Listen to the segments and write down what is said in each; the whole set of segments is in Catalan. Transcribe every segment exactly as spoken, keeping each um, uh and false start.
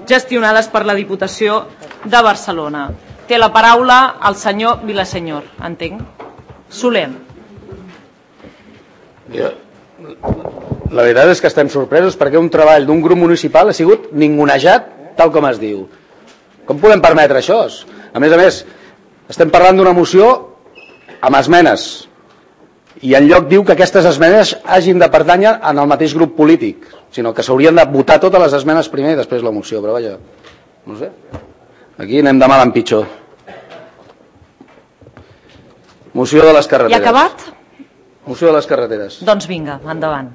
gestionades per la Diputació de Barcelona. Té la paraula el senyor Vilasenyor, entenc. Soler. La veritat és que estem sorpresos perquè un treball d'un grup municipal ha sigut ningunejat tal com es diu. Com podem permetre això? A més a més, estem parlant d'una moció amb esmenes i en lloc diu que aquestes esmenes hagin de pertànyer en el mateix grup polític, sinó que s'haurien de votar totes les esmenes primer i després la moció, però vaja, no sé. Aquí anem de mal en pitjor. Moció de les carreteres. I acabat? Moció de les carreteres. Doncs vinga, endavant.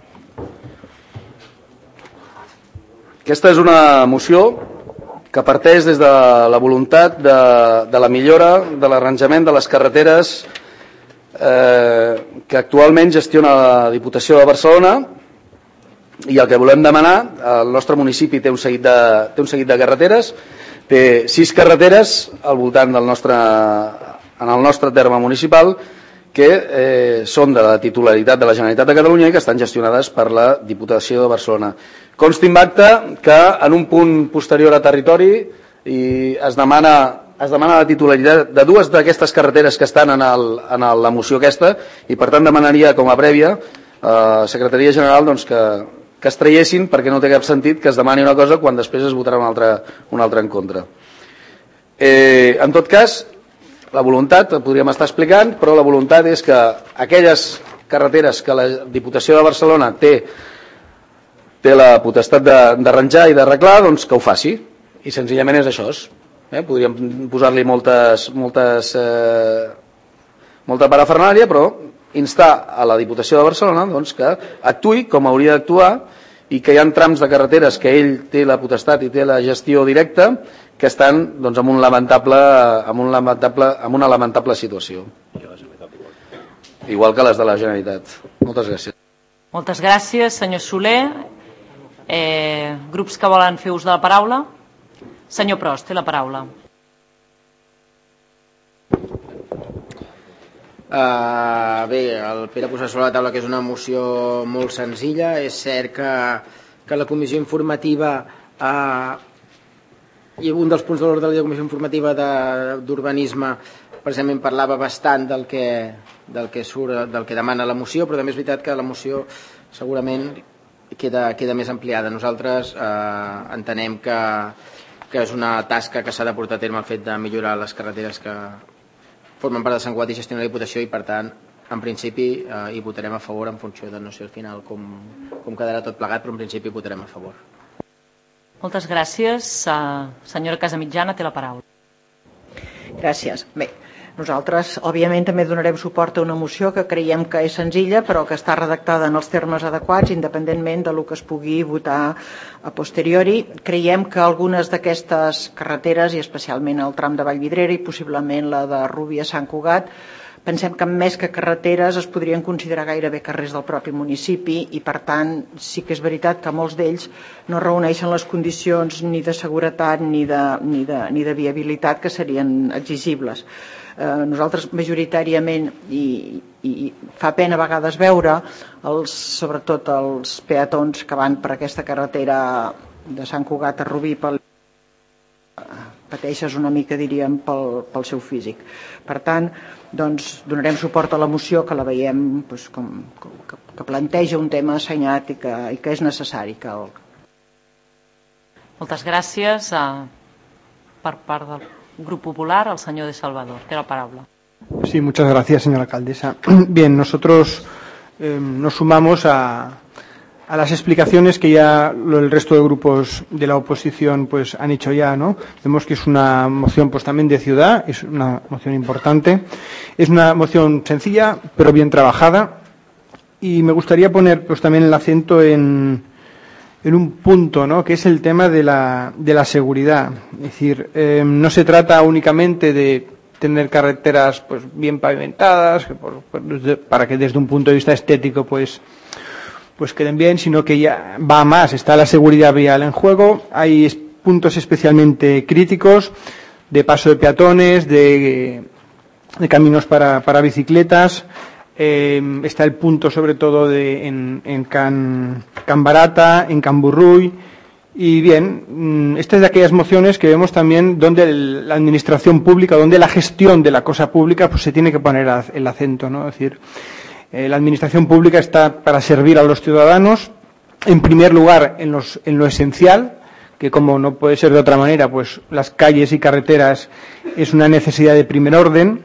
Aquesta és una moció que parteix des de la voluntat de, de la millora de l'arranjament de les carreteres eh, que actualment gestiona la Diputació de Barcelona, i el que volem demanar, el nostre municipi té un seguit de, té un seguit de carreteres, té sis carreteres al voltant del nostre, en el nostre terme municipal, que eh, són de la titularitat de la Generalitat de Catalunya i que estan gestionades per la Diputació de Barcelona. Consti en acte que en un punt posterior a territori i es demana, es demana la titularitat de dues d'aquestes carreteres que estan en, el, en el, la moció aquesta, i per tant demanaria com a prèvia a la Secretaria General doncs, que, que es traiessin, perquè no té cap sentit que es demani una cosa quan després es votarà una altra, una altra en contra. Eh, en tot cas, la voluntat, la podríem estar explicant, però la voluntat és que aquelles carreteres que la Diputació de Barcelona té, té la potestat d'arranjar i d'arreglar, doncs que ho faci. I senzillament és això. Eh? Podríem posar-li moltes, moltes, eh, molta parafernàlia, però instar a la Diputació de Barcelona doncs, que actuï com hauria d'actuar i que hi ha trams de carreteres que ell té la potestat i té la gestió directa que estan doncs, en, un lamentable, en, un lamentable, en una lamentable situació. Igual que les de la Generalitat. Moltes gràcies. Moltes gràcies, senyor Soler. Eh, grups que volen fer ús de la paraula? Senyor Prost, té la paraula. Uh, bé, el Pere posa sobre la taula que és una moció molt senzilla. És cert que, que la comissió informativa uh, i un dels punts de l'ordre de la comissió informativa d'urbanisme precisament parlava bastant del que, del, que surt, del que demana la moció, però també és veritat que la moció segurament queda, queda més ampliada. Nosaltres eh, entenem que, que és una tasca que s'ha de portar a terme el fet de millorar les carreteres que formen part de Sant Cugat i gestiona la Diputació, i per tant en principi eh, hi votarem a favor en funció de no sé al final com, com quedarà tot plegat, però en principi votarem a favor. Moltes gràcies. Uh, senyora Casamitjana, té la paraula. Gràcies. Bé, nosaltres òbviament també donarem suport a una moció que creiem que és senzilla però que està redactada en els termes adequats independentment de lo que es pugui votar a posteriori. Creiem que algunes d'aquestes carreteres, i especialment el tram de Vallvidrera i possiblement la de Rubí a Sant Cugat, pensem que més que carreteres es podrien considerar gairebé carrers del propi municipi, i per tant sí que és veritat que molts d'ells no reuneixen les condicions ni de seguretat ni de, ni de, ni de viabilitat que serien exigibles. Eh, nosaltres majoritàriament, i, i fa pena a vegades veure, els, sobretot els peatons que van per aquesta carretera de Sant Cugat a Rubí, pel pateixes una mica, diríem, pel, pel seu físic. Per tant, doncs, donarem suport a la moció, que la veiem doncs, com, com, que, que planteja un tema assenyat i que, i que és necessari. Que el... Moltes gràcies. Uh, per part del Grup Popular, el senyor de Salvador. Té la paraula. Sí, muchas gracias, señora alcaldesa. Bien, nosotros eh, nos sumamos a... a las explicaciones que ya el resto de grupos de la oposición pues han hecho ya, ¿no? Vemos que es una moción pues también de ciudad, es una moción importante, es una moción sencilla pero bien trabajada, y me gustaría poner pues también el acento en, en un punto, ¿no? Que es el tema de la, de la seguridad. Es decir, eh, no se trata únicamente de tener carreteras pues bien pavimentadas, que por, por, para que desde un punto de vista estético pues pues queden bien, sino que ya va más, está la seguridad vial en juego. Hay puntos especialmente críticos de paso de peatones, de, de caminos para, para bicicletas. Eh, está el punto sobre todo de, en, en Can, Can Barata, en Can Burruy Y bien, esta es de aquellas mociones que vemos también donde el, la administración pública, donde la gestión de la cosa pública pues se tiene que poner a, el acento, ¿no? Es decir, eh, la administración pública está para servir a los ciudadanos, en primer lugar en, los, en lo esencial, que como no puede ser de otra manera, pues las calles y carreteras es una necesidad de primer orden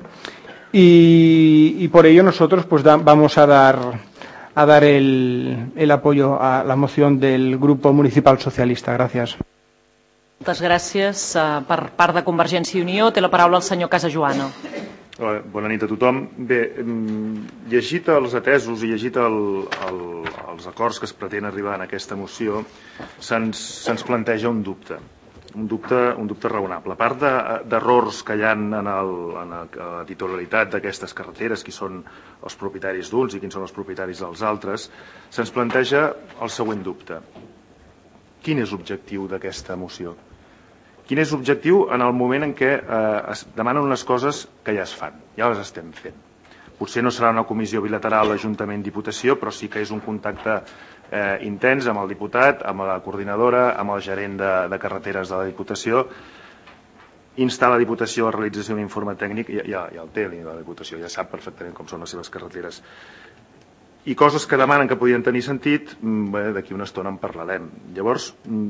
y, y por ello nosotros pues da, vamos a dar a dar el, el apoyo a la moción del Grupo Municipal Socialista. Gràcies. Moltes gràcies. Per part de Convergència i Unió té la paraula el senyor Casajoana. Bona nit a tothom. Bé, llegit els atesos i llegit el, el, els acords que es pretén arribar en aquesta moció, se'ns se'ns planteja un dubte, un dubte, un dubte raonable. A part d'errors que hi ha en, el, en la titularitat d'aquestes carreteres, qui són els propietaris d'uns i quins són els propietaris dels altres, se'ns planteja el següent dubte. Quin és l'objectiu d'aquesta moció? Quin és l'objectiu en el moment en què eh, es demanen unes coses que ja es fan, ja les estem fent. Potser no serà una comissió bilateral Ajuntament-Diputació, però sí que és un contacte eh, intens amb el diputat, amb la coordinadora, amb el gerent de, de carreteres de la Diputació. Instar la Diputació a la realització d'un informe tècnic, ja, ja, ja el té la Diputació, ja sap perfectament com són les seves carreteres. I coses que demanen que podien tenir sentit, bé, d'aquí una estona en parlarem. Llavors,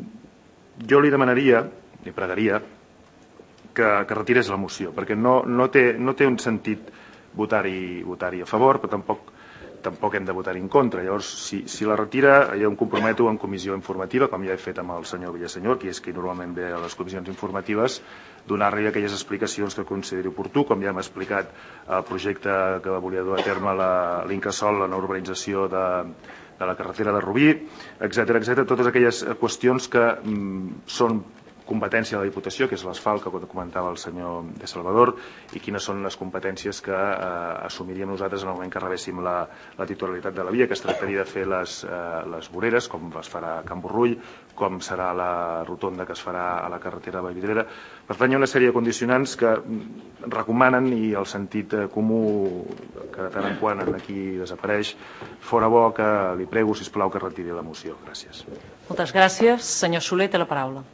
jo li demanaria, li pregaria, que, que retirés la moció, perquè no, no, té, no té un sentit votar-hi votar-hi a favor, però tampoc, tampoc hem de votar-hi en contra. Llavors, si, si la retira, jo em comprometo en comissió informativa, com ja he fet amb el senyor Villasenyor, qui és qui normalment ve a les comissions informatives, donar-li aquelles explicacions que consideri oportú, com ja hem explicat el projecte que volia dur a terme l'Incasòl, la urbanització de, de la carretera de Rubí, etcètera, etcètera, totes aquelles qüestions que mm, són competència de la Diputació, que és l'asfalt que comentava el senyor de Salvador, i quines són les competències que eh, assumiríem nosaltres en el moment que rebéssim la, la titularitat de la via, que es tractaria de fer les, eh, les voreres, com es farà a Can Borrull, com serà la rotonda que es farà a la carretera de Vallvidrera. Per tant, hi ha una sèrie de condicionants que recomanen, i el sentit comú que de tant en quant aquí desapareix, fora bo que li prego, sisplau, que retiri la moció. Gràcies. Moltes gràcies. Senyor Soler, té la paraula.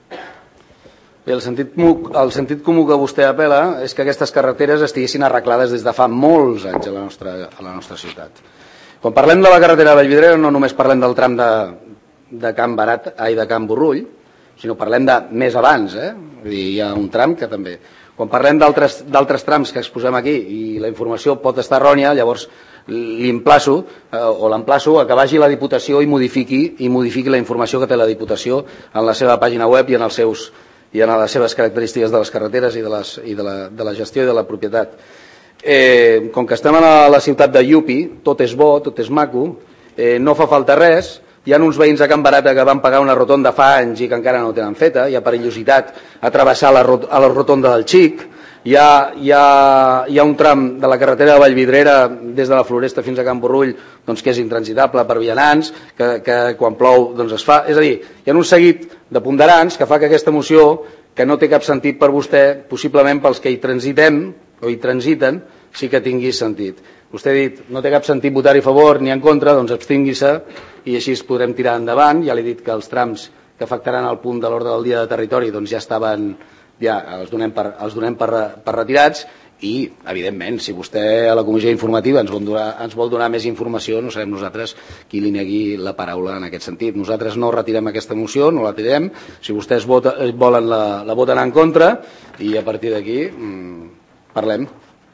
Bé, el sentit comú, el sentit comú que vostè apel·la és que aquestes carreteres estiguessin arreglades des de fa molts anys a la nostra, a la nostra ciutat. Quan parlem de la carretera de Vallvidrera no només parlem del tram de, de Can Barat, ai, de Can Borrull, sinó parlem de més abans, eh? Vull dir, hi ha un tram que també. Quan parlem d'altres trams que exposem aquí i la informació pot estar errònia, llavors l'emplaço eh, o l'emplaço a que vagi la Diputació i modifiqui, i modifiqui la informació que té la Diputació en la seva pàgina web i en els seus i en les seves característiques de les carreteres i de, les, i de, la, de la gestió i de la propietat. Eh, com que estem a la, la ciutat de Iupi, tot és bo, tot és maco, eh, no fa falta res, hi ha uns veïns a Can Barata que van pagar una rotonda fa anys i que encara no tenen feta, hi ha perillositat a travessar la, a la rotonda del Xic, hi ha, hi, ha, hi ha un tram de la carretera de Vallvidrera des de la Floresta fins a Can Borrull doncs, que és intransitable per vianants, que, que quan plou doncs, es fa. És a dir, hi ha un seguit de ponderants que fa que aquesta moció, que no té cap sentit per vostè, possiblement pels que hi transitem o hi transiten, sí que tingui sentit. Vostè ha dit, no té cap sentit votar-hi a favor ni en contra, doncs abstingui-se i així es podrem tirar endavant. Ja li he dit que els trams que afectaran el punt de l'ordre del dia de territori doncs ja estaven, ja els donem per, els donem per, per retirats i, evidentment, si vostè a la comissió informativa ens vol, donar, ens vol donar més informació, no serem nosaltres qui li negui la paraula en aquest sentit. Nosaltres no retirem aquesta moció, no la tirem. Si vostès vota, volen la, la voten en contra i a partir d'aquí mmm, parlem.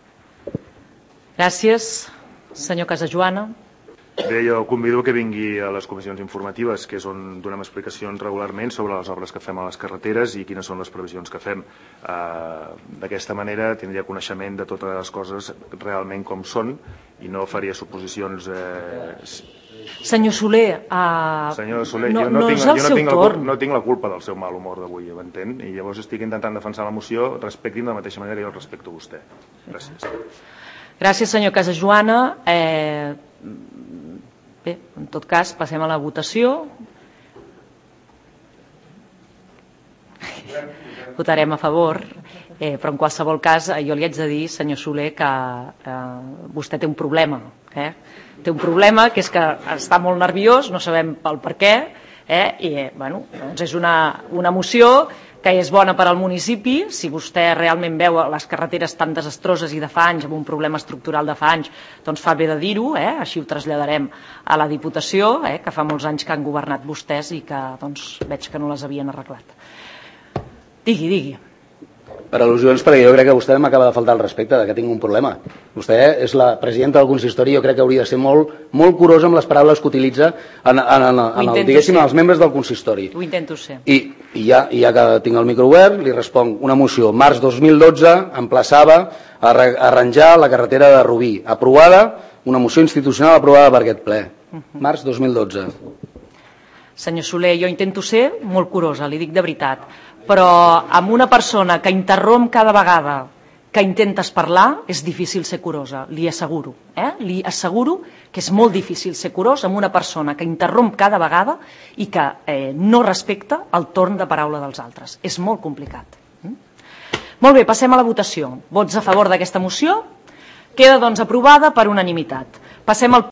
Gràcies. Senyor Casajoana. Bé, jo convido que vingui a les comissions informatives, que és on donem explicacions regularment sobre les obres que fem a les carreteres i quines són les previsions que fem. D'aquesta manera tindria coneixement de totes les coses realment com són i no faria suposicions... Senyor Soler, uh... Senyor Soler, no, jo, no, no tinc, és el jo no, seu tinc torn. la, no tinc la culpa del seu mal humor d'avui, m'entén? I llavors estic intentant defensar la moció, respectin de la mateixa manera que jo el respecto a vostè. Gràcies. Gràcies, senyor Casajoana. Eh... Bé, en tot cas, passem a la votació. Votarem a favor, eh, però en qualsevol cas jo li haig de dir, senyor Soler, que eh, vostè té un problema. Eh? Té un problema que és que està molt nerviós, no sabem pel per què, Eh? I eh, bueno, doncs és una, una moció que és bona per al municipi. Si vostè realment veu les carreteres tan desastroses i de fa anys, amb un problema estructural de fa anys, doncs fa bé de dir-ho, eh? Així ho traslladarem a la Diputació, eh? Que fa molts anys que han governat vostès i que doncs, veig que no les havien arreglat. Digui, digui. Per al·lusions, perquè jo crec que vostè m'acaba de faltar el respecte de que tinc un problema. Vostè és la presidenta del consistori i jo crec que hauria de ser molt, molt curós amb les paraules que utilitza en, en, en, en el, diguéssim, els membres del consistori. Ho intento ser. I, i, ja, I ja que tinc el micro obert, li responc. Una moció, març dos mil dotze, emplaçava a arranjar la carretera de Rubí. Aprovada, una moció institucional aprovada per aquest ple. Març dos mil dotze. Senyor Soler, jo intento ser molt curosa, li dic de veritat, però amb una persona que interromp cada vegada que intentes parlar és difícil ser curosa, li asseguro. Eh? Li asseguro que és molt difícil ser curós amb una persona que interromp cada vegada i que eh, no respecta el torn de paraula dels altres. És molt complicat. Mm? Molt bé, passem a la votació. Vots a favor d'aquesta moció? Queda doncs aprovada per unanimitat. Passem al